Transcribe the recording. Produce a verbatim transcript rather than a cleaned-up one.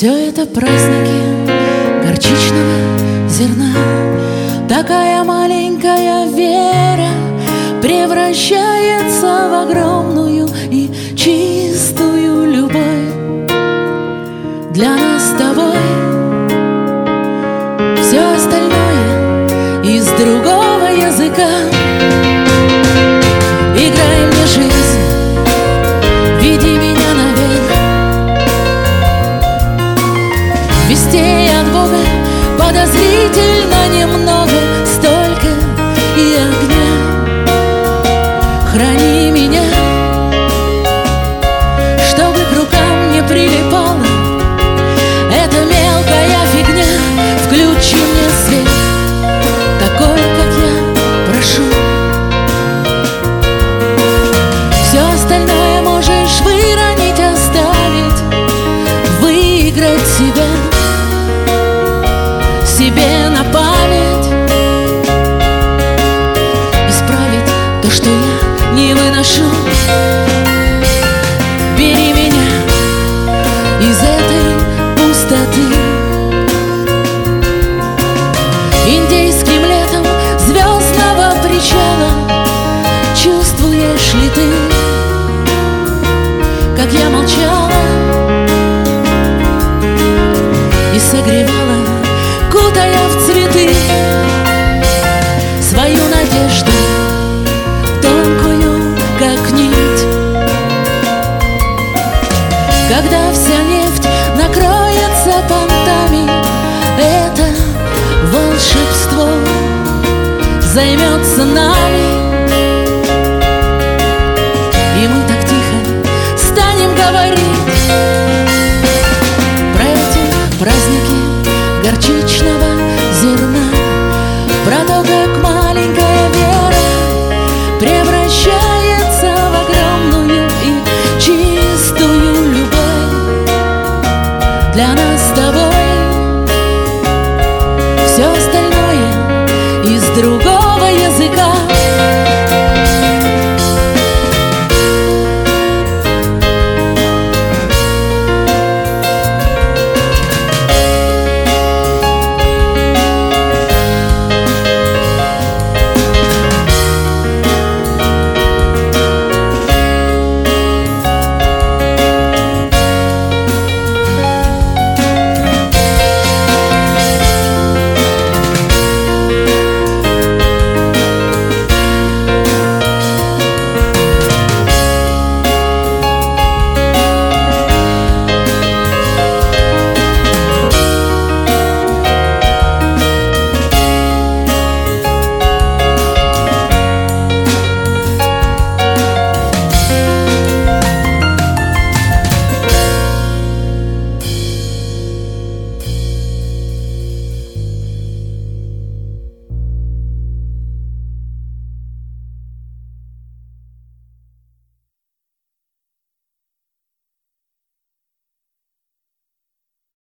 Все это праздники горчичного зерна. Такая маленькая вера превращается в огромную и чистую любовь. Для нас с тобой все остальное из другого языка. Играй мне жизнь, веди меня наверх. Вестей от Бога подозрительно немного, столько и огня. Храни меня, чтобы к рукам не прилипало эта мелкая фигня. Включи мне свет, такой, как я прошу. Все остальное можешь выронить, оставить, выиграть себя, себе на память, исправить то, что я не выношу. Бери меня из этой пустоты. Индейским летом звездного причала чувствуешь ли ты, как я молчала и согревала, кутая в цветы свою надежду, тонкую, как нить. Когда вся нефть накроется понтами, это волшебство займется нами.